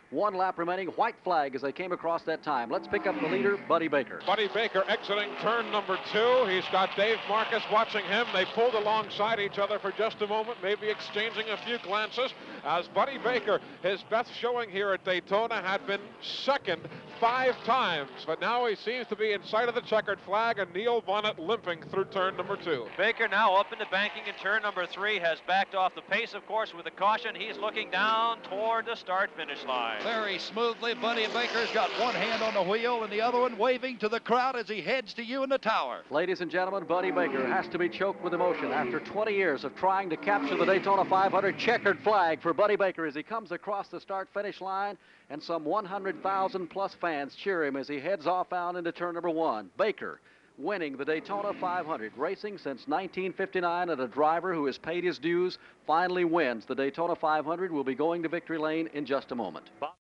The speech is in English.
1 lap remaining. White flag as they came across that time. Let's pick up the leader, Buddy Baker. Buddy Baker exiting turn number 2. He's got Dave Marcus watching him. They pulled alongside each other for just a moment, maybe exchanging a few glances, as Buddy Baker, his best showing here at Daytona, had been second 5 times, but now he seems to be in sight of the checkered flag, and Neil Bonnet limping through turn number 2. Baker now up into banking in turn number 3, has backed off the pace, of course, with the caution. He's looking down toward the start-finish line. Very smoothly, Buddy Baker's got one hand on the wheel and the other one waving to the crowd as he heads to you in the tower. Ladies and gentlemen, Buddy Baker has to be choked with emotion after 20 years of trying to capture the Daytona 500. Checkered flag for Buddy Baker as he comes across the start-finish line, and some 100,000 plus fans cheer him as he heads off out into turn number 1. Baker winning the Daytona 500, racing since 1959, and a driver who has paid his dues finally wins the Daytona 500. Will be going to victory lane in just a moment.